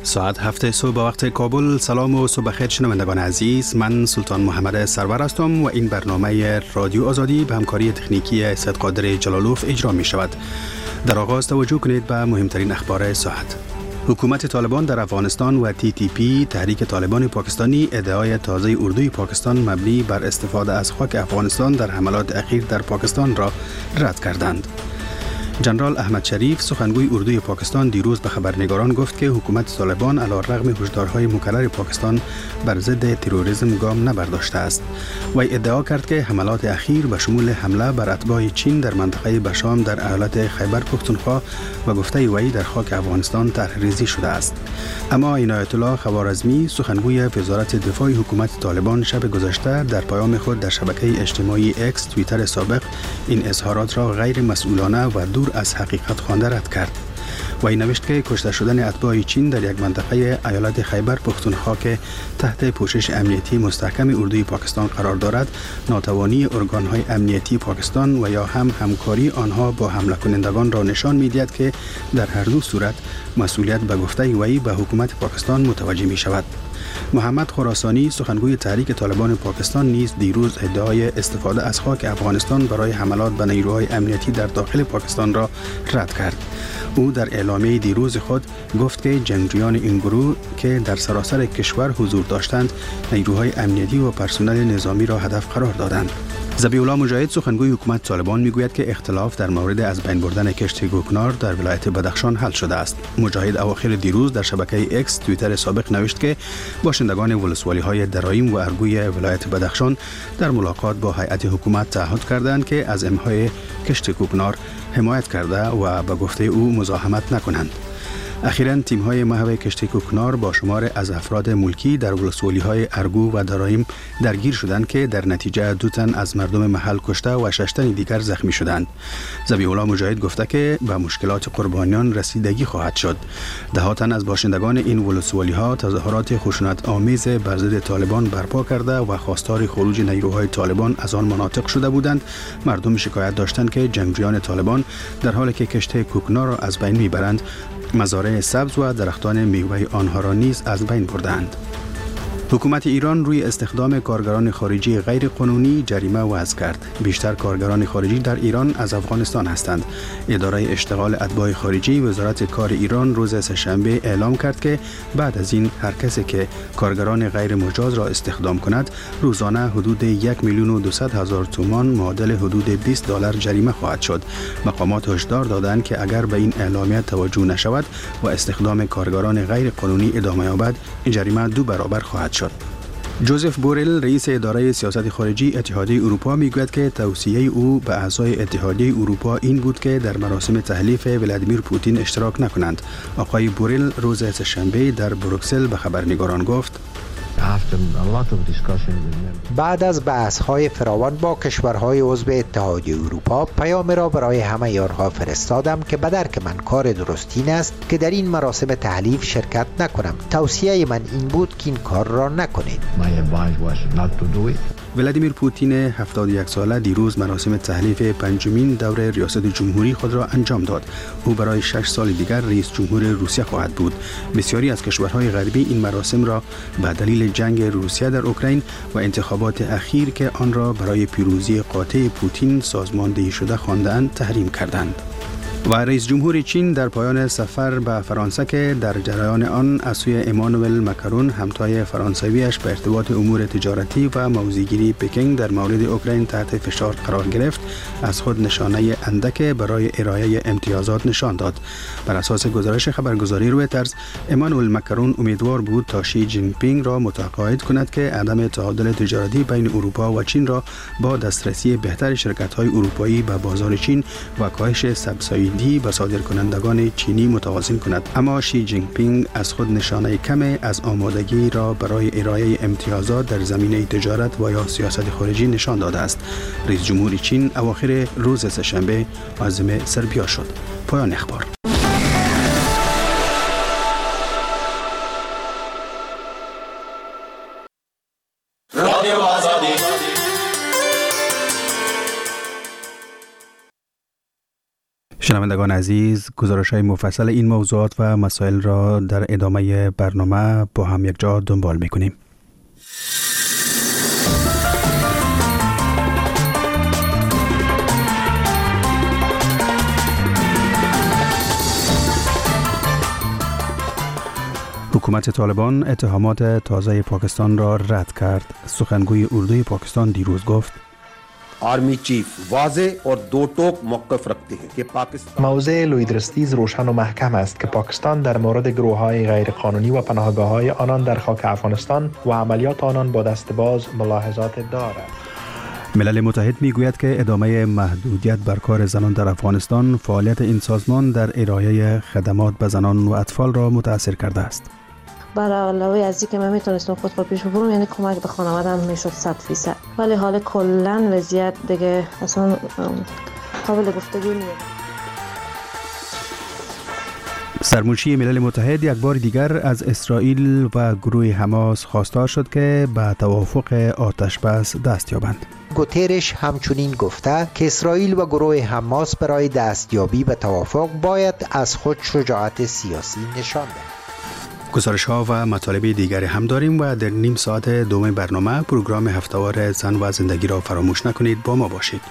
ساعت 7 صبح به وقت کابل. سلام و صبح بخیر شنوندگان عزیز، من سلطان محمد سرور هستم و این برنامه رادیو آزادی به همکاری تکنیکی سید قادر جلالوف اجرا می شود. در آغاز توجه کنید به مهمترین اخبار ساعت. حکومت طالبان در افغانستان و TTP تحریک طالبان پاکستانی ادعای تازه اردوی پاکستان مبنی بر استفاده از خاک افغانستان در حملات اخیر در پاکستان را رد کردند. جنرال احمد شریف سخنگوی اردوی پاکستان دیروز به خبرنگاران گفت که حکومت طالبان علیرغم هشدارهای مکرر پاکستان بر ضد تروریسم گام نبرداشته است. وی ادعا کرد که حملات اخیر به شمول حمله بر اتباع چین در منطقه بشام در ایالت خیبر پختونخوا و گفته وی در خاک افغانستان طرح‌ریزی شده است. اما عنایت الله خوارزمی سخنگوی وزارت دفاع حکومت طالبان شب گذشته در پیام خود در شبکه اجتماعی اکس توییتر سابق این اظهارات را غیر مسئولانه و دور از حقیقت خوانده رد کرد. وی نوشت که کشته شدن اتباع چین در یک منطقه ایالت خیبر پختونخوا که تحت پوشش امنیتی مستحکم اردوی پاکستان قرار دارد، ناتوانی ارگان‌های امنیتی پاکستان و یا همکاری آنها با حمله کنندگان را نشان می‌دهد که در هر دو صورت مسئولیت به گفته وی به حکومت پاکستان متوجه می‌شود. محمد خراسانی سخنگوی تحریک طالبان پاکستان نیز دیروز ادعای استفاده از خاک افغانستان برای حملات به نیروهای امنیتی در داخل پاکستان را رد کرد. او در اعلامیه دیروز خود گفت که جنگجویان این گروه که در سراسر کشور حضور داشتند نیروهای امنیتی و پرسنل نظامی را هدف قرار دادند. ذبیح الله مجاهد سخنگوی حکومت طالبان میگوید که اختلاف در مورد از بین بردن کشت کوکنار در ولایت بدخشان حل شده است. مجاهد اواخر دیروز در شبکه اکس توییتر سابق نوشت که باشندگان ولسوالی‌های درایم و ارگوی ولایت بدخشان در ملاقات با هیئت حکومت تعهد کردند که از امهای کشت کوکنار حمایت کرده و به گفته او مزاحمت نکنند. اخیراً تیم‌های محو کشتی کوکنار با شمار از افراد ملکی در ولسوالی‌های ارگو و درایم درگیر شدند که در نتیجه 2 تن از مردم محل کشته و 6 تن دیگر زخمی شدند. ذبیح الله مجاهد گفته که به مشکلات قربانیان رسیدگی خواهد شد. 10 تن از باشندگان این ولسوالی‌ها تظاهرات خشونت آمیز بر ضد طالبان برپا کرده و خواستار خروج نیروهای طالبان از آن مناطق شده بودند. مردم شکایت داشتند که جنگجویان طالبان در حالی که کشتی کوکنار را از بین میبرند، مزارع سبز و درختان میوه آنها را نیز از بین بردند. حکومت ایران روی استخدام کارگران خارجی غیر قانونی جریمه وضع کرد. بیشتر کارگران خارجی در ایران از افغانستان هستند. اداره اشتغال اتباع خارجی وزارت کار ایران روز سه‌شنبه اعلام کرد که بعد از این هر کسی که کارگران غیر مجاز را استخدام کند روزانه حدود 1,200,000 تومان معادل حدود $20 جریمه خواهد شد. مقامات هشدار دادند که اگر به این اعلامیه توجه نشود و استخدام کارگران غیر قانونی ادامه یابد، این جریمه 2 برابر خواهد شد. جوزف بورل رئیس اداره سیاست خارجی اتحادیه اروپا میگوید که توصیه او به اعضای اتحادیه اروپا این بود که در مراسم تحلیف ولادیمیر پوتین اشتراک نکنند. آقای بورل روز سه‌شنبه در بروکسل به خبرنگاران گفت: بعد از بحث‌های فراوان با کشورهای عضو اتحادیه اروپا پیام را برای همه آنها فرستادم که به درک من کار درست این است که در این مراسم تحلیف شرکت نکنم. توصیه من این بود که این کار را نکنید. ولادیمیر پوتین 71 ساله دیروز مراسم تحلیف 5مین دور ریاست جمهوری خود را انجام داد. او برای 6 سال دیگر رئیس جمهور روسیه خواهد بود. بسیاری از کشورهای غربی این مراسم را به دلیل جنگ روسیه در اوکراین و انتخابات اخیر که آن را برای پیروزی قاطع پوتین سازماندهی شده خواندند تحریم کردند. و رئیس جمهور چین در پایان سفر به فرانسه که در جریان آن از سوی امانوئل مکرون همتای فرانسویش به ارتباط امور تجارتی و موضع‌گیری پکینگ در مورد اوکراین تحت فشار قرار گرفت، از خود نشانه اندک برای ارائه امتیازات نشان داد. بر اساس گزارش خبرگزاری رویترز، امانوئل مکرون امیدوار بود تا شی جین پینگ را متقاعد کند که عدم تعادل تجارتی بین اروپا و چین را با دسترسی بهتر شرکت‌های اروپایی به بازار چین و کاهش سبسایدی به صادرکنندگان چینی متوازن کند. اما شی جین پینگ از خود نشانه کم از آمادگی را برای ارائه امتیازات در زمینه تجارت و یا سیاست خارجی نشان داده است. رئیس جمهور چین اواخر روز سه‌شنبه عازم سربیا شد. پایان اخبار. شنوندگان عزیز، گزارش‌های مفصل این موضوعات و مسائل را در ادامه برنامه با هم یک جا دنبال می‌کنیم. حکومت طالبان اتهامات تازه پاکستان را رد کرد. سخنگوی اردوی پاکستان دیروز گفت army chief वाज़े और दो टोक मौक़िफ़ रखते हैं कि पाकिस्तान موضع لویدرستیز روشن و محکم است که پاکستان در مورد گروه‌های غیرقانونی و پناهگاه‌های آنان در خاک افغانستان و عملیات آنان با دستباز ملاحظات دارد. ملل متحد میگوید که ادامه محدودیت بر کار زنان در افغانستان فعالیت این سازمان در ارائه خدمات به زنان و اطفال را متاثر کرده است. برای علاوه از اینکه من میتونستم خود را پیش ببرم، یعنی کمک به خانواده‌ام میشد 100%. ولی حال کلا وضعیت دیگه اصلا قابل گفتگو نیست. سرمنشی ملل متحد یک بار دیگر از اسرائیل و گروه حماس خواستار شد که به توافق آتش بس دست یابند. گوترش همچنین گفته که اسرائیل و گروه حماس برای دستیابی به توافق باید از خود شجاعت سیاسی نشان دهند. گزارش ها و مطالب دیگری هم داریم و در نیم ساعت دوم برنامه پروگرام هفته‌وار زن و زندگی را فراموش نکنید. با ما باشید.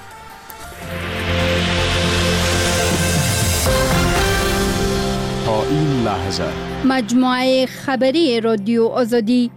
تا این لحظه مجموعه خبری رادیو آزادی.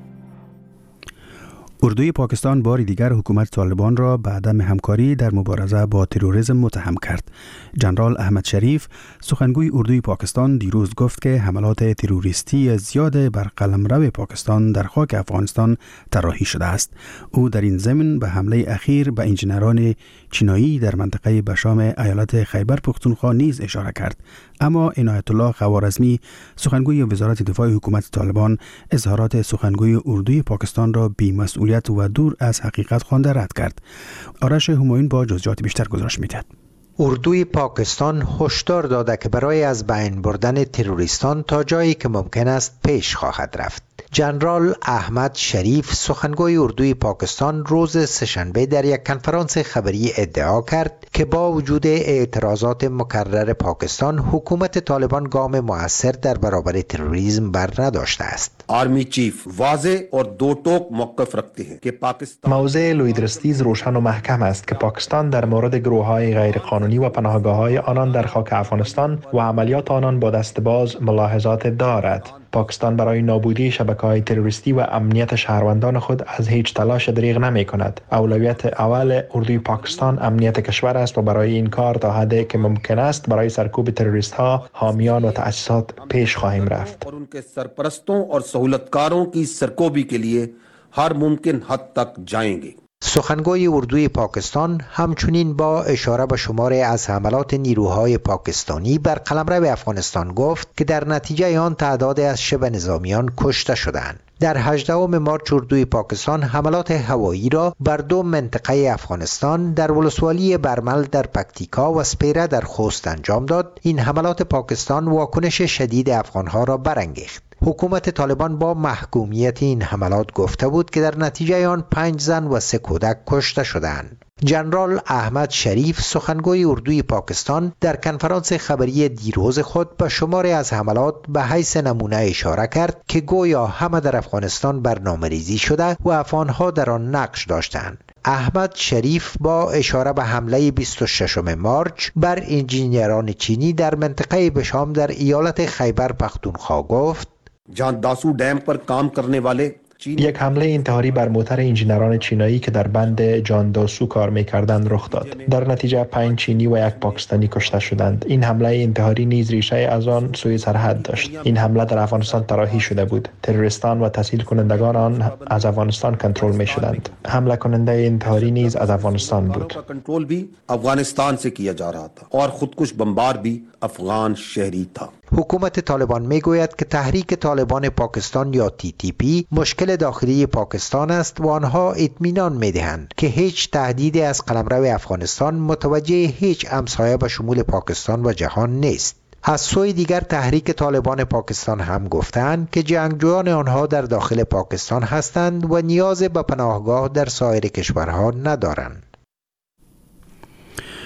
اردوی پاکستان بار دیگر حکومت طالبان را به عدم همکاری در مبارزه با تروریسم متهم کرد. جنرال احمد شریف، سخنگوی اردوی پاکستان، دیروز گفت که حملات تروریستی زیاد بر قلمرو پاکستان در خاک افغانستان طراحی شده است. او در این ضمن به حمله اخیر به انجینران چینایی در منطقه بشام ایالت خیبر پختونخوا نیز اشاره کرد. اما عنایت الله خوارزمی، سخنگوی وزارت دفاع حکومت طالبان، اظهارات سخنگوی اردوی پاکستان را بی‌مسئولیت و دور از حقیقت خوانده رد کرد. آرش همایون با جزئیات بیشتر گزارش می‌دهد. اردوی پاکستان هشدار داده که برای از بین بردن تروریستان تا جایی که ممکن است پیش خواهد رفت. جنرال احمد شریف، سخنگوی اردوی پاکستان، روز سه‌شنبه در یک کنفرانس خبری ادعا کرد که با وجود اعتراضات مکرر پاکستان، حکومت طالبان گام مؤثر در برابر تروریسم بر نداشته است. आर्मी चीफ वाज़े और दो टोक मौक़िफ़ रखते हैं कि पाकिस्तान موضع لویدرستیز روشن و محکم است که پاکستان در مورد گروه‌های غیرقانونی و پناهگاه‌های آنان در خاک افغانستان و عملیات آنان با دستباز ملاحظات دارد. پاکستان برای نابودی شبکه‌های تروریستی و امنیت شهروندان خود از هیچ تلاش دریغ نمی‌کند. اولویت اول اردوی پاکستان امنیت کشور است و برای این کار تا حدی که ممکن است برای سرکوب تروریست‌ها، حامیان و تأسیسات پیش خواهیم رفت. और उनके सरपरस्तों और सहूलतकारों की सरकोबी के लिए हर मुमकिन हद तक जाएंगे. سخنگوی اردوی پاکستان همچنین با اشاره به شماری از حملات نیروهای پاکستانی بر قلمرو افغانستان گفت که در نتیجه آن تعدادی از شبه نظامیان کشته شدند. در 18 مارس اردوی پاکستان حملات هوایی را بر دو منطقه افغانستان در ولسوالی برمل در پکتیکا و سپیره در خوست انجام داد. این حملات پاکستان واکنش شدید افغانها را برانگیخت. حکومت طالبان با محکومیت این حملات گفته بود که در نتیجه آن 5 زن و 3 کودک کشته شدند. جنرال احمد شریف، سخنگوی اردوی پاکستان، در کنفرانس خبری دیروز خود به شماری از حملات به حیث نمونه اشاره کرد که گویا همه در افغانستان برنامه‌ریزی شده و افغانها در آن نقش داشتند. احمد شریف با اشاره به حمله 26 مارس بر انجینران چینی در منطقه بشام در ایالت خیبر پختونخوا گفت: जहां दासू डैम पर काम करने वाले یک حمله انتحاری بر موتر انجینران چینایی که در بند جانداسو کار می‌کردند رخ داد. در نتیجه 5 چینی و 1 پاکستانی کشته شدند. این حمله انتحاری نیز ریشه از آن سوی سرحد داشت. این حمله در افغانستان طراحی شده بود. تروریستان و تسهیل کنندگان آن از افغانستان کنترل می‌شدند. حمله کننده انتحاری نیز از افغانستان بود. कंट्रोल भी अफगानिस्तान से किया जा रहा था और खुदकुश बमबार भी अफगान शहरी था. حکومت طالبان میگوید که تحریک طالبان پاکستان یا TTP مشکل داخلی پاکستان است و آنها اطمینان میدهند که هیچ تهدیدی از قلمرو افغانستان متوجه هیچ همسایه به شمول پاکستان و جهان نیست. از سوی دیگر تحریک طالبان پاکستان هم گفتند که جنگجویان آنها در داخل پاکستان هستند و نیاز به پناهگاه در سایر کشورها ندارند.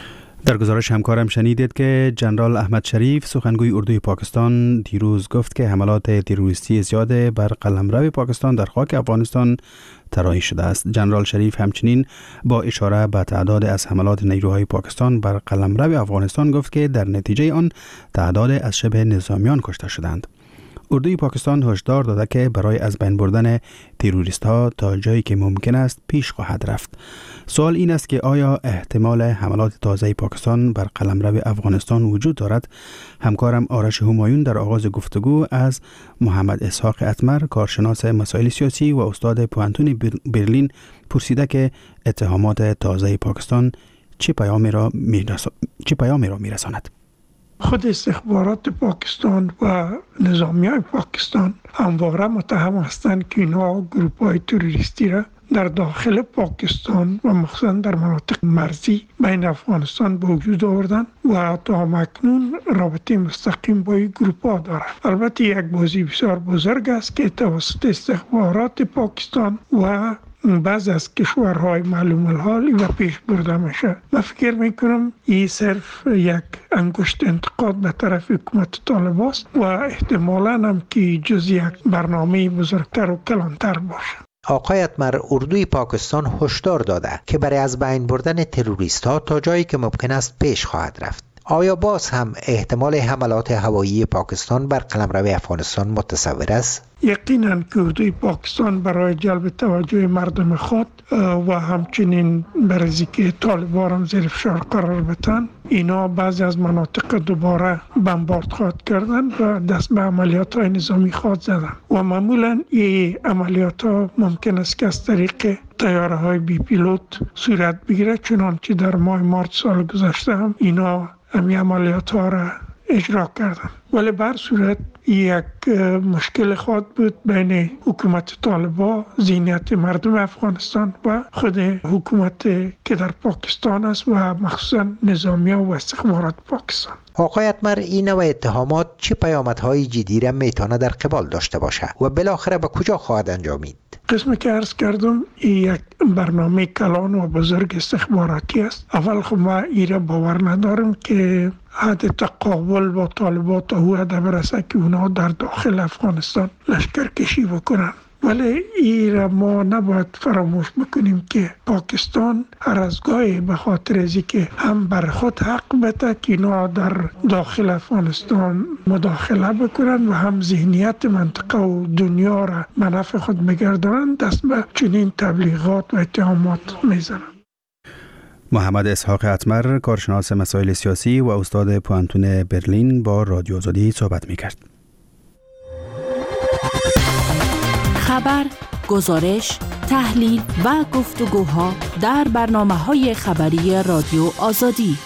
در گزارش همکارم شنیدید که جنرال احمد شریف سخنگوی اردوی پاکستان دیروز گفت که حملات تروریستی زیاد بر قلمرو پاکستان در خاک افغانستان طراحی شده است. جنرال شریف همچنین با اشاره به تعداد از حملات نیروهای پاکستان بر قلمرو افغانستان گفت که در نتیجه آن تعداد از شبه نظامیان کشته شدند. اردوی پاکستان هشدار داده که برای از بین بردن تروریست ها تا جایی که ممکن است پیش خواهد رفت. سوال این است که آیا احتمال حملات تازه پاکستان بر قلمرو افغانستان وجود دارد؟ همکارم آرش همایون در آغاز گفتگو از محمد اسحاق اتمر، کارشناس مسائل سیاسی و استاد پوانتون برلین پرسیده که اتهامات تازه پاکستان چه پیامی را میرساند؟ خود استخبارات پاکستان و نظامیان پاکستان همواره متهم هستند که اینها گروه‌های تروریستی را در داخل پاکستان و مخصوصا در مناطق مرزی بین افغانستان به وجود آوردن و تا مکنون رابطه مستقیم با این گروه‌ها دارند. البته یک بازی بسیار بزرگ است که توسط استخبارات پاکستان و بعض از کشورهای معلوم الحال و پیش برده میشه. من فکر میکنم این صرف یک انگشت انتقاد به طرف حکومت طالبان است و احتمالاً هم که جز یک برنامه بزرگتر و کلانتر باشه. آقای اتمر، اردوی پاکستان هشدار داده که برای از بین بردن تروریست ها تا جایی که ممکن است پیش خواهد رفت. آیا باز هم احتمال حملات هوایی پاکستان بر قلمرو افغانستان متصور است؟ یقینا که اردوی پاکستان برای جلب توجه مردم خود و همچنین برای اینکه طالبان هم زیر فشار قرار بدن، اینا بعضی از مناطق دوباره بمبارد خواهد کردن و دست به عملیات های نظامی خواهد زدن و معمولا این عملیات ها ممکن است که از طریق طیاره های بی پیلوت صورت بگیره، چنانچه در ماه مارس سال گذشته هم اینا همین عملیات ها را اجرا کردن. ولی بر صورت یک مشکل خواهد بود بین حکومت طالبان، ذهنیت مردم افغانستان و خود حکومت که در پاکستان است و مخصوصا نظامیان و استخبارات پاکستان. آقای اتمر، این نوع اتهامات چه پیامدهای جدی را میتونه در قبال داشته باشه و بالاخره به کجا خواهد انجامید؟ قسمی که عرض کردم این یک برنامه کلان و بزرگ استخباراتی است. اول خب ما ایره باور ندارم که حد تقابل با طالبان تا او حد برسه که اونا در داخل افغانستان لشکر کشی بکنن. ولی ایره ما نباید فراموش بکنیم که پاکستان هر از گاهی به خاطر ازی که هم بر خود حق بده که اینا در داخل افغانستان مداخله بکنن و هم ذهنیت منطقه و دنیا را به نفع خود بگردانن، دست به چنین تبلیغات و اتهامات میزنن. محمد اسحاق اتمر، کارشناس مسائل سیاسی و استاد پوانتون برلین با رادیو آزادی صحبت می‌کرد. خبر، گزارش، تحلیل و گفتگوها در برنامه‌های خبری رادیو آزادی.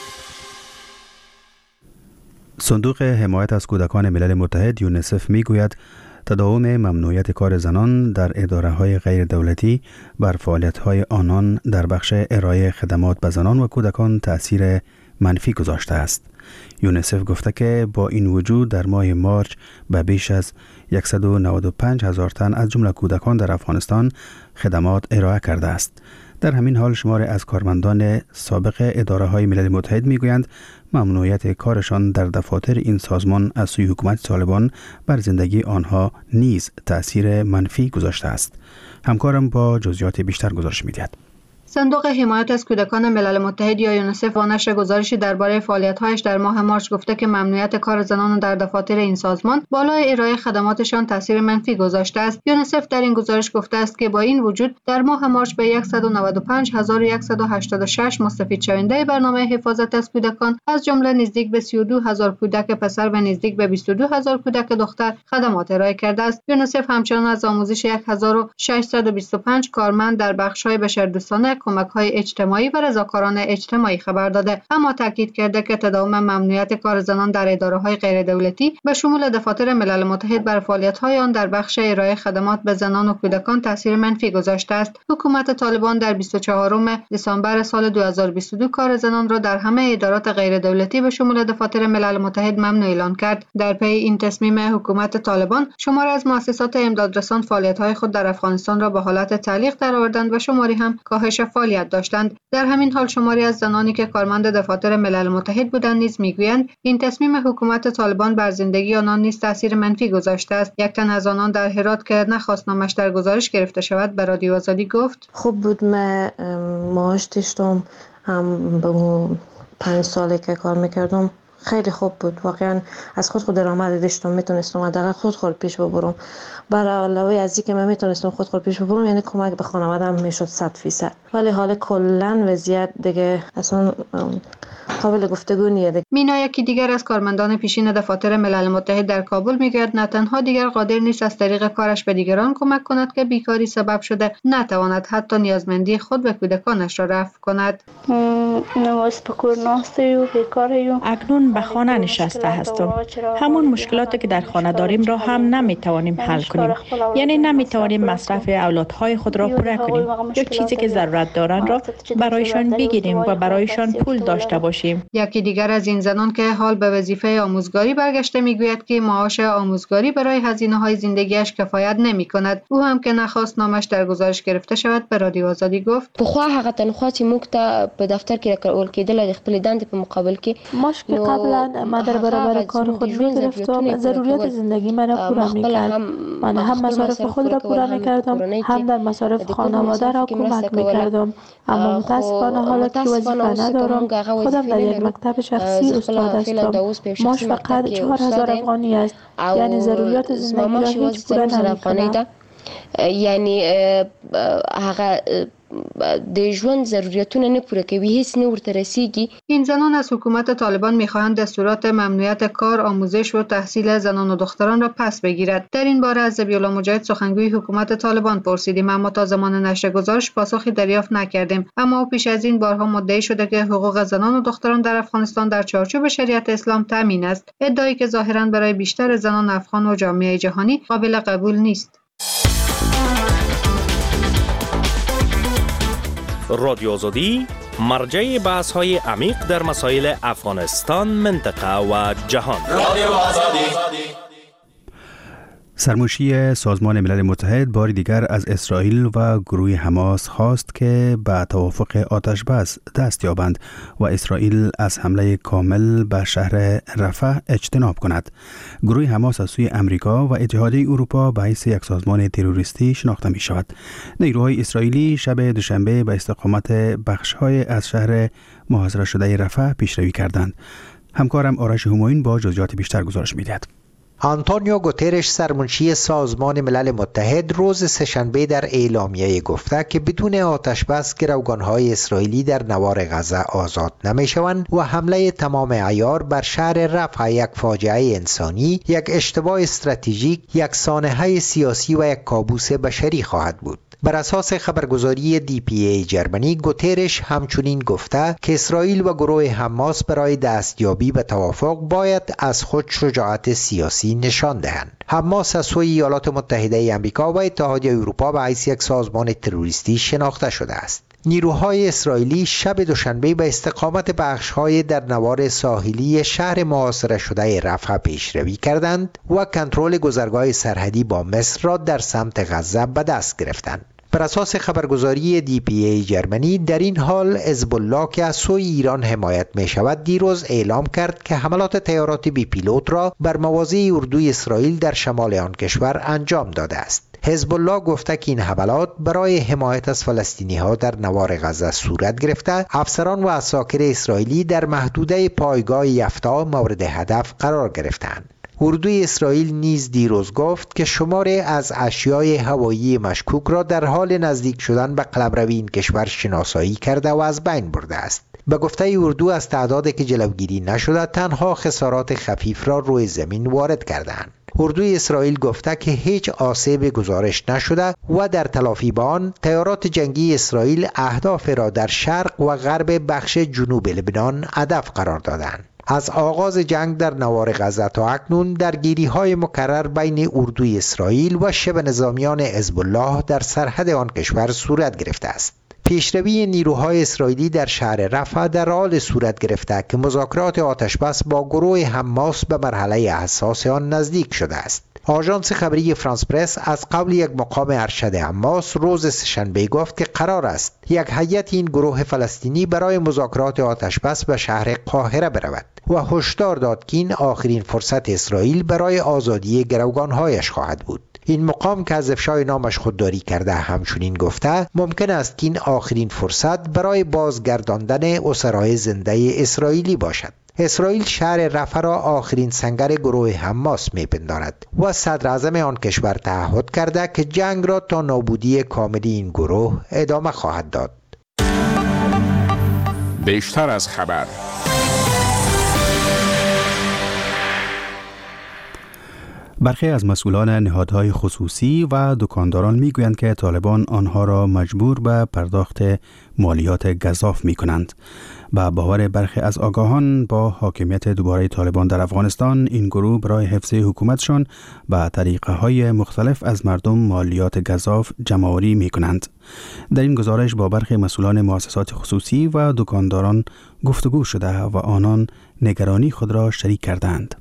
صندوق حمایت از کودکان ملل متحد یونیسف میگوید تداوم ممنوعیت کار زنان در اداره‌های غیر دولتی بر فعالیت‌های آنان در بخش ارائه خدمات به زنان و کودکان تأثیر منفی گذاشته است. یونیسف گفته که با این وجود در ماه مارچ به بیش از 195,000 تن از جمله کودکان در افغانستان خدمات ارائه کرده است. در همین حال شمار از کارمندان سابق اداره‌های ملل متحد میگویند ممنوعیت کارشان در دفاتر این سازمان از سوی حکومت طالبان بر زندگی آنها نیز تأثیر منفی گذاشته است. همکارم با جزئیات بیشتر گزارش می‌دهد. صندوق حمایت از کودکان ملل متحد یا یونیسف با نشر گزارشی درباره فعالیت‌هایش در ماه مارچ گفته که ممنوعیت کار زنان در دفاتر این سازمان بالای ارائه خدماتشان تاثیر منفی گذاشته است. یونیسف در این گزارش گفته است که با این وجود در ماه مارچ به 195,186 مستفید شونده برنامه حفاظت از کودکان از جمله نزدیک به 32,000 کودک پسر و نزدیک به 22,000 کودک دختر خدمات ارائه کرده است. یونیسف همچنان از آموزش 1,625 کارمند در بخش‌های بشردوستانه، کمک‌های اجتماعی و رضاکاران اجتماعی خبر داده، اما تاکید کرده که تداوم ممنوعیت کار زنان در اداره‌های غیر دولتی به شمول دفاتر ملل متحد بر فعالیت‌های آن در بخش ارائه خدمات به زنان و کودکان تاثیر منفی گذاشته است. حکومت طالبان در 24 دسامبر سال 2022 کار زنان را در همه ادارات غیر دولتی به شمول دفاتر ملل متحد ممنوع اعلان کرد. در پی این تصمیم حکومت طالبان، شماری از مؤسسات امدادرسان فعالیت‌های خود در افغانستان را به حالت تعلیق درآوردند و شماری هم کاهش فعالیت داشتند. در همین حال شماری از زنانی که کارمند دفاتر ملل متحد بودند نیز میگویند این تصمیم حکومت طالبان بر زندگی آنان نیز تاثیر منفی گذاشته است. یک تن از آنان در هرات که نخواست نامش در گزارش گرفته شود به رادیو آزادی گفت: خوب بود، من معاش داشتم، هم به 5 ساله که کار میکردم خیلی خوب بود. واقعا از خود درآمد داشتم، میتونستم حداقل خود پیش ببرم. برای علاوه از اینکه من میتونستم خود پیش ببرم، یعنی کمک به خانواده‌ام میشد 100%. ولی حال کلا وضعیت دیگه اصلا قابل گفتگو نیست. مینا یکی دیگر از کارمندان پیشین دفاتر ملل متحد در کابل میگوید نه تنها دیگر قادر نیست از طریق کارش به دیگران کمک کند که بیکاری سبب شده، نتواند حتی نیازمندی خود و کودکانش را رفع کند. اکنون به خانه نشسته هستم. همون مشکلاتی که در خانه داریم را هم نمیتوانیم حل کنیم. یعنی نمیتوانیم مصرف اولادهای خود را پوره کنیم یا چیزی که ضرورت دارند را برایشان بگیریم و برایشان پول داشته باشیم. یکی دیگر از این زنان که حال به وظیفه آموزگاری برگشته میگوید که معاش آموزگاری برای هزینه‌های زندگیش کفایت نمی‌کند. او هم که نخواست نامش در گزارش گرفته شود به رادیو آزادی گفت: بخوا هغه تنخواه چې موږ ته په دفتر کې راکول کېدل د خپل دندې په مقابل کې مشکل قبلا من در برابر کار خود می‌گرفتم، ضروریات زندگی من را پوره می‌کرد. من هم مصارف خود را پوره می‌کردم، هم در مصارف خانواده را کمک می‌کردم. اما متأسفانه حالا که وظیفه ندارم، خودم در یک مکتب شخصی استاد هستم. معاش فقط 4000 افغانی است، یعنی ضروریات زندگی را هیچ پوره نمی‌کند. یعنی هغه د ژوند ضرورتونه نه پوره کوي، هیڅ نه ورته رسیږي. این زنان از حکومت طالبان میخواهند دستورات ممنوعیت کار، آموزش و تحصیل زنان و دختران را پس بگیرد. در این باره از ذبیح‌الله مجاهد سخنگوی حکومت طالبان پرسیدیم، اما تا زمان نشر گزارش پاسخی دریافت نکردیم. اما او پیش از این بارها مدعی شده که حقوق زنان و دختران در افغانستان در چارچوب شریعت اسلام تامین است، ادعایی که ظاهراً برای بیشتر زنان افغان و جامعه جهانی قابل قبول نیست. رادیو آزادی مرجع بحث‌های عمیق در مسائل افغانستان، منطقه و جهان. رادیو آزادی. سرمنشی سازمان ملل متحد بار دیگر از اسرائیل و گروه حماس خواست که به توافق آتش بس دست یابند و اسرائیل از حمله کامل به شهر رفح اجتناب کند. گروه حماس از سوی امریکا و اتحادیه اروپا به حیث یک سازمان تروریستی شناخته می شود. نیروهای اسرائیلی شب دوشنبه به استقامت بخش‌های از شهر محاصره شده رفح پیشروی کردند. همکارم آرش همایون با جزئیات بیشتر گزارش می‌دهد. آنتونیو گوترش سرمنشی سازمان ملل متحد روز سه‌شنبه در اعلامیه گفته که بدون آتش بس گروگان‌های اسرائیلی در نوار غزه آزاد نمی‌شوند و حمله تمام عیار بر شهر رفح یک فاجعه انسانی، یک اشتباه استراتژیک، یک سانحه سیاسی و یک کابوس بشری خواهد بود. بر اساس خبرگزاری DPA جرمنی، گوترش همچنین گفته که اسرائیل و گروه حماس برای دستیابی به توافق باید از خود شجاعت سیاسی نشان دهند. حماس از سوی ایالات متحده آمریکا و اتحادیه اروپا به حیث یک سازمان تروریستی شناخته شده است. نیروهای اسرائیلی شب دوشنبه به استقامت بخش‌های در نوار ساحلی شهر محاصره شده رفح پیشروی کردند و کنترل گذرگاه سرحدی با مصر را در سمت غزه به دست گرفتند. بر اساس خبرگزاری DPA جرمنی، در این حال حزب الله که از سوی ایران حمایت می شود دیروز اعلام کرد که حملات طیارات بی پیلوت را بر مواضع اردوی اسرائیل در شمال آن کشور انجام داده است. حزب الله گفته که این حملات برای حمایت از فلسطینی ها در نوار غزه صورت گرفته. افسران و عساکر اسرائیلی در محدوده پایگاه یفتا مورد هدف قرار گرفتند. اردوی اسرائیل نیز دیروز گفت که شماری از اشیای هوایی مشکوک را در حال نزدیک شدن به قلمرو این کشور شناسایی کرده و از بین برده است. به گفته اردو از تعدادی که جلوگیری نشده، تنها خسارات خفیف را روی زمین وارد کردند. اردوی اسرائیل گفته که هیچ آسیب گزارش نشده و در تلافی به آن طیارات جنگی اسرائیل اهداف را در شرق و غرب بخش جنوب لبنان هدف قرار دادند. از آغاز جنگ در نوار غزه تا اکنون درگیری‌های مکرر بین اردوی اسرائیل و شبه نظامیان حزب الله در سرحد آن کشور صورت گرفته است. پیشروی نیروهای اسرائیلی در شهر رفح در حال صورت گرفته که مذاکرات آتشبس با گروه حماس به مرحله حساس آن نزدیک شده است. آژانس خبری فرانس پرس از قول یک مقام ارشد حماس روز سه‌شنبه گفت که قرار است یک هیئت این گروه فلسطینی برای مذاکرات آتشبس به شهر قاهره برود و هشدار داد که این آخرین فرصت اسرائیل برای آزادی گروگانهایش خواهد بود. این مقام که از افشای نامش خودداری کرده همچنین گفته ممکن است که این آخرین فرصت برای بازگرداندن اسرای زنده اسرائیلی باشد. اسرائیل شهر رفح را آخرین سنگر گروه حماس میپندارد و صدر اعظم آن کشور تعهد کرده که جنگ را تا نابودی کامل این گروه ادامه خواهد داد. بیشتر از خبر. برخی از مسئولان نهادهای خصوصی و دکانداران میگویند که طالبان آنها را مجبور به پرداخت مالیات گزاف میکنند. به باور برخی از آگاهان با حاکمیت دوباره طالبان در افغانستان این گروه برای حفظ حکومتشان به طریقه های مختلف از مردم مالیات گزاف جمع‌آوری میکنند. در این گزارش با برخی مسئولان مؤسسات خصوصی و دکانداران گفتگو شده و آنان نگرانی خود را شریک کردند.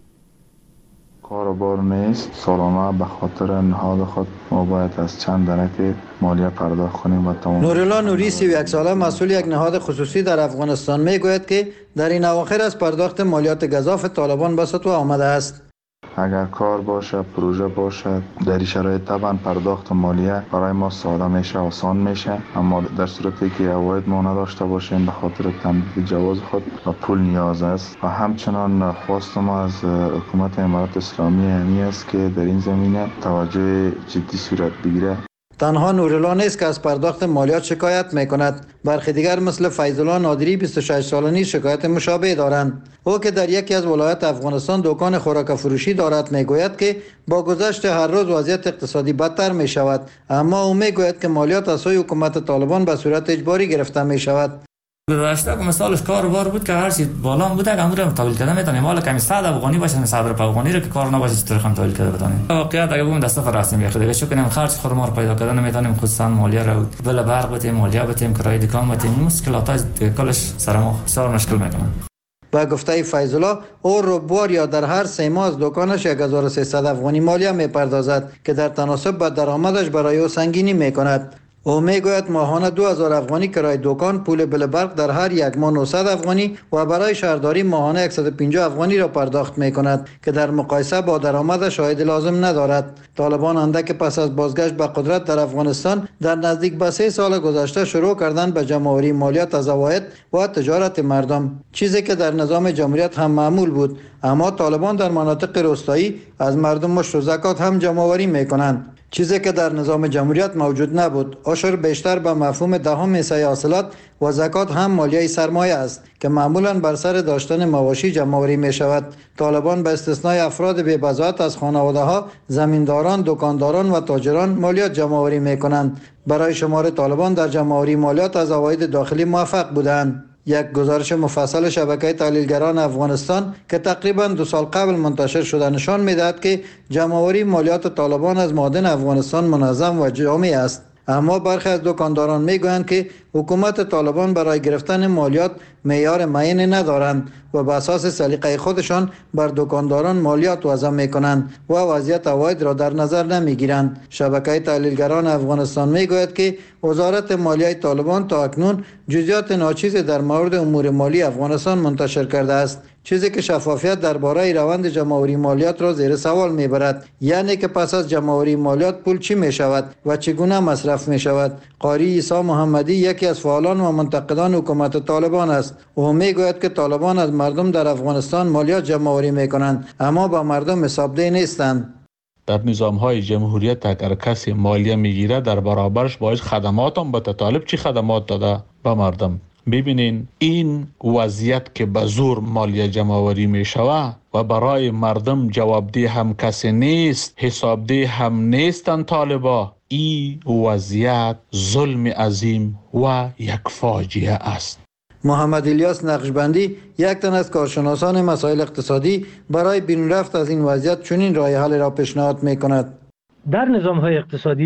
کاروبار نیست. سالانه به خاطر نهاد خود ما باید از چند درک مالیه پرداخت کنیم و تمام. نورالله نوری 31 ساله مسئول یک نهاد خصوصی در افغانستان میگوید که در این اواخر از پرداخت مالیات گزاف طالبان به سطوح آمده است. اگر کار باشه، پروژه باشه، در این شرایط طبعا پرداخت مالیه برای ما ساده میشه، آسان میشه، اما در صورتی که عواید ما نداشته باشیم به خاطر تمدید جواز خود و پول نیاز است. و همچنان خواست ما از حکومت امارات اسلامی همی است که در این زمینه توجه جدی صورت بگیره. تنها نورالله نیست که از پرداخت مالیات شکایت میکند. برخی دیگر مثل فیض‌الله نادری 26 ساله نیز شکایت مشابه دارند. او که در یکی از ولایات افغانستان دکان خوراک فروشی دارد میگوید که با گذشت هر روز وضعیت اقتصادی بدتر می شود، اما او میگوید که مالیات از سوی حکومت طالبان به صورت اجباری گرفته می شود. گذشته که مثالش کاروبار بود که هر چی بالا بوده که امور تحویل کردن میتونیم، مال کمی 100 افغانی باشه 100 افغانی رو که کار نباشه چطور خم تحویل کرده بتونیم. واقعیت اگه بگم دست فرستیم یه خدای شو کنیم خرج خودمون رو پیدا کردن نمیتونیم، خصوصا مالیه رو بلا برق بتیم، مالیه بتیم، کرایه دکان بتیم، مشکلات کلش سر ما بسیار مشکل میکنه. با گفته فیض‌الله او ربوار یا در هر 3 ماه از دکانش 1300 افغانی مالیه میپردازد که در تناسب با درآمدش برای او سنگینی میکند. او میگوید ماهانه 2000 افغانی کرایه دکان، پول بل برق در هر یک ماه 900 افغانی و برای شهرداری ماهانه 150 افغانی را پرداخت میکند که در مقایسه با درآمدش شاید لازم ندارد. طالبان اندک پس از بازگشت به قدرت در افغانستان در نزدیک به 3 سال گذشته شروع کردن به جمع‌آوری مالیات از عواید و تجارت مردم، چیزی که در نظام جمهوریت هم معمول بود، اما طالبان در مناطق روستایی از مردم مشت و زکات هم جمع‌آوری میکنند، چیزی که در نظام جمهوریت موجود نبود. عشر بیشتر به مفهوم 10 حصه حاصلات و زکات هم مالیه سرمایه است که معمولا بر سر داشتن مواشی جمع‌آوری می شود. طالبان به استثنای افراد بی بضاعت از خانواده ها، زمینداران، دکانداران و تاجران مالیات جمع‌آوری می کنند. برای شمار طالبان در جمع‌آوری مالیات از عواید داخلی موفق بودند. یک گزارش مفصل شبکه تحلیلگران افغانستان که تقریبا 2 سال قبل منتشر شده نشان می‌دهد که جمع‌آوری مالیات طالبان از معادن افغانستان منظم و جامع است. اما برخی از دکانداران میگویند که حکومت طالبان برای گرفتن مالیات معیار معینی ندارند و به اساس سلیقه خودشان بر دکانداران مالیات وضع میکنند و وضعیت عواید را در نظر نمیگیرند. شبکه تحلیلگران افغانستان میگوید که وزارت مالیه طالبان تا اکنون جزئیات ناچیزی در مورد امور مالی افغانستان منتشر کرده است، چیزی که شفافیت درباره روند جمع‌آوری مالیات را زیر سوال میبرد. یعنی که پس از جمع‌آوری مالیات پول چی می شود و چگونه مصرف می شود. قاری عیسی محمدی یکی از فعالان و منتقدان حکومت طالبان است. او میگوید که طالبان از مردم در افغانستان مالیات جمع‌آوری میکنند اما با مردم حسابدهی نیستند. در نظام‌های جمهوریت اگر کسی مالیه میگیره در برابرش باید خدمات هم به طالب چی خدمات داده به مردم. ببینین این وضعیت که به زور مالیه جمع‌آوری می شود و برای مردم جوابدهی هم کسی نیست، حسابدهی هم نیستن طالبا، این وضعیت ظلم عظیم و یک فاجعه است. محمد الیاس نقشبندی یک تن از کارشناسان مسائل اقتصادی برای بیرون رفت از این وضعیت چنین راه حل را پیشنهاد می کند. در نظام‌های اقتصادی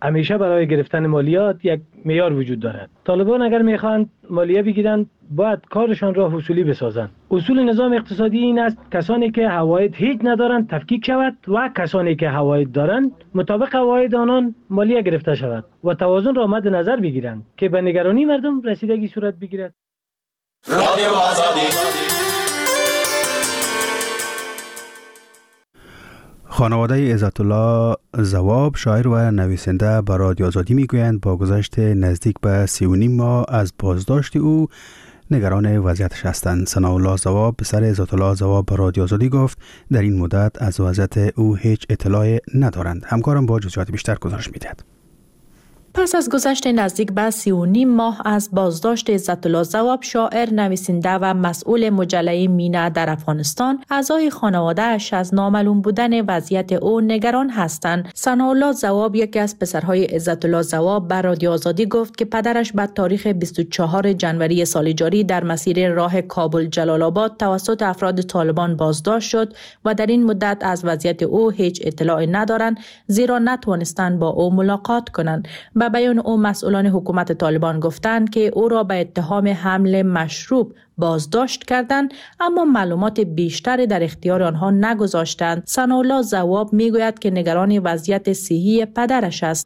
همیشه برای گرفتن مالیات یک معیار وجود دارد. طالبان اگر میخواهند مالیه بگیرند باید کارشان را اصولی بسازند. اصول نظام اقتصادی این است کسانی که حواید هیچ ندارند تفکیک شود و کسانی که حواید دارند مطابق حواید آنان مالیه گرفته شود و توازن را مد نظر بگیرند که به نگرانی مردم رسیدگی صورت بگیرد. رادیو آزادی. خانواده عزت الله ضواب شاعر و نویسنده به رادیو آزادی میگویند با گذشت نزدیک به 3.5 ماه از بازداشت او نگران وضعیتش هستند. ثناءالله ضواب پسر عزت الله ضواب به رادیو آزادی گفت در این مدت از وضعیت او هیچ اطلاعی ندارند. همکارم با جزئیات بیشتر گزارش میدهد. پس از گذشت نزدیک به 3.5 ماه از بازداشت عزت الله ضواب شاعر، نویسنده و مسئول مجله مینا در افغانستان، اعضای خانواده‌اش از نامعلوم بودن وضعیت او نگران هستند. ثناءالله ضواب یکی از پسرهای عزت الله ضواب به رادیو آزادی گفت که پدرش به تاریخ 24 جنوری سال جاری در مسیر راه کابل جلال آباد توسط افراد طالبان بازداشت شد و در این مدت از وضعیت او هیچ اطلاعی ندارند زیرا نتوانستند با او ملاقات کنند. به بیان او مسئولان حکومت طالبان گفتند که او را به اتهام حمل مشروب بازداشت کردند اما معلومات بیشتری در اختیار آنها نگذاشتند. ثناءالله ضواب میگوید که نگران وضعیت صحی پدرش است.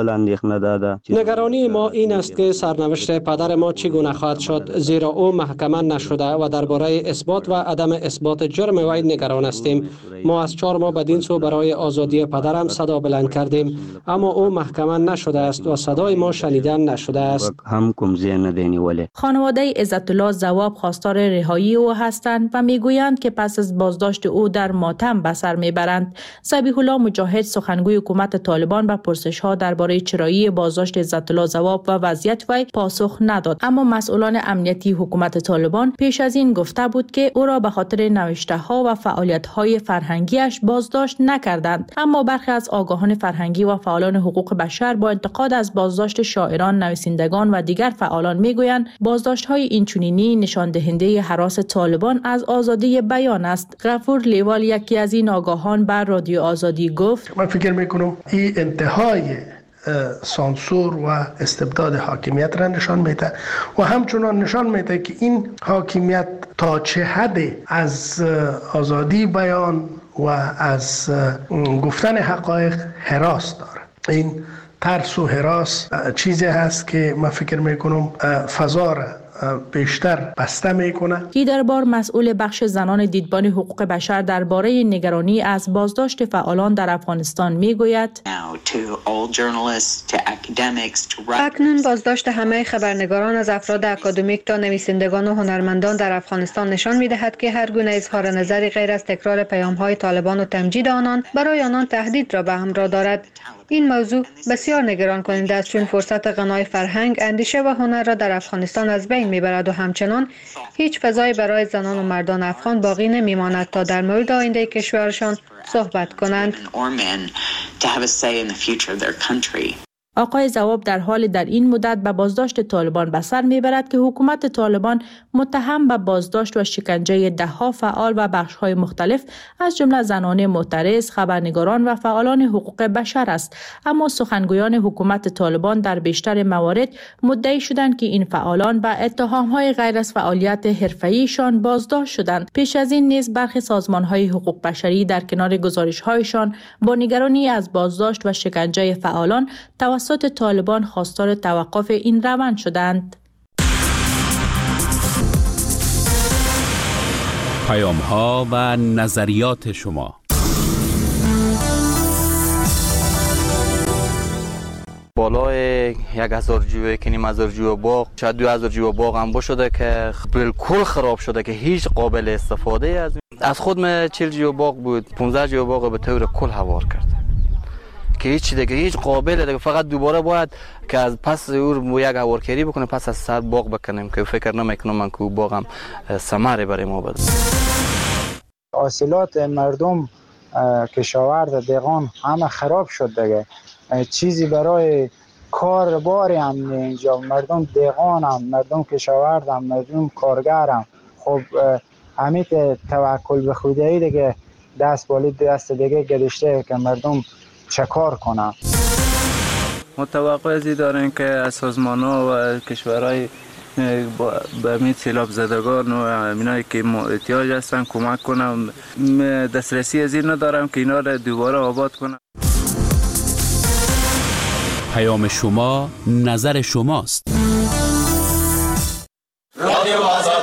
نگرانی ما این است که سرنوشت پدر ما چگونه خواهد شد زیرا او محکمه نشده و درباره اثبات و عدم اثبات جرم وی نگران هستیم. ما از 4 ماه بدین سو برای آزادی پدرم صدا بلند کردیم اما او محکمه نشده است و صدای ما شنیده نشده است. خانواده عزت الله ضواب خواستار رهایی او هستند و میگویند که پس از بازداشت او در ماتم به سر میبرند. ذبیح الله مجاهد، سخنگوی حکومت طالبان، به پرسش‌ها درباره چرایی بازداشت عزت الله ضواب و وضعیت وی پاسخ نداد، اما مسئولان امنیتی حکومت طالبان پیش از این گفته بود که او را به خاطر نوشته‌ها و فعالیت‌های فرهنگیش بازداشت نکردند. اما برخی از آگاهان فرهنگی و فعالان حقوق بشر با انتقاد از بازداشت شاعران، نویسندگان و دیگر فعالان میگویند بازداشت‌های اینچنینی نشان دهنده هراس طالبان از آزادی بیان است. غفور لیوال، یکی از این آگاهان، بر رادیو آزادی گفت: من فکر میکنم این انتهای سانسور و استبداد حاکمیت را نشان میده و همچنان نشان میده که این حاکمیت تا چه حد از آزادی بیان و از گفتن حقایق هراس داره. این ترس و هراس چیزی هست که من فکر میکنم فضا را بیشتر بسته میکنه. هیدربار، مسئول بخش زنان دیدبان حقوق بشر، درباره نگرانی از بازداشت فعالان در افغانستان میگوید: اکنون بازداشت همه خبرنگاران از افراد اکادمیک تا نویسندگان و هنرمندان در افغانستان نشان میدهد که هر گونه اظهار نظری غیر از تکرار پیام‌های طالبان و تمجید آنان برای آنان تهدید را به همراه دارد. این موضوع بسیار نگران کننده است چون فرصت غنای فرهنگ، اندیشه و هنر را در افغانستان از بین میبرد و همچنان هیچ فضایی برای زنان و مردان افغان باقی نمیماند تا در مورد آینده کشورشان صحبت کنند. آقای ضواب در حال در این مدت به بازداشت طالبان به سر میبرد که حکومت طالبان متهم به بازداشت و شکنجه ده‌ها فعال و بخش‌های مختلف از جمله زنان معترض، خبرنگاران و فعالان حقوق بشر است. اما سخنگویان حکومت طالبان در بیشتر موارد مدعی شدند که این فعالان به اتهام‌های غیر از فعالیت حرفه‌ایشان بازداشت شدند. پیش از این نیز برخی سازمان‌های حقوق بشری در کنار گزارش‌هایشان با نگرانی از بازداشت و شکنجه فعالان توسط طالبان خواستار توقف این روند شدند. پیام‌ها و نظریات شما. بالای 1000 جیوه که 1000 جیوه باغ، شاید 2000 جیوه باغ هم باشده که بالکل خراب شده که هیچ قابل استفاده از خود 40 جیوه باغ بود، 15 جیوه باغ به طور کل هوار کرد که هیچ دیگه هیچ قابل دیگه، فقط دوباره باید که از پس او یک هوارکاری بکنه، پس از سر باغ بکنیم که فکر نمیکنم من که باغم ثمره برای ما بده. حاصلات مردم، کشاورز، دهقان همه خراب شد دیگه. چیزی برای کار باری هم اینجا، مردم دهقان هم، مردم کشاورز هم، مردم کارگر هم. خب همین توکل به خدایی دیگه دست بالی دست دیگه گذاشته که مردم چه کار کنم. ما توقع ازی داریم که از سازمان‌ها و کشورهای به می سیلاب زدگان و اینایی که احتیاج هستن کمک کنم. دسترسی از این ندارم که اینا را دوباره آباد کنم. پیام شما نظر شماست.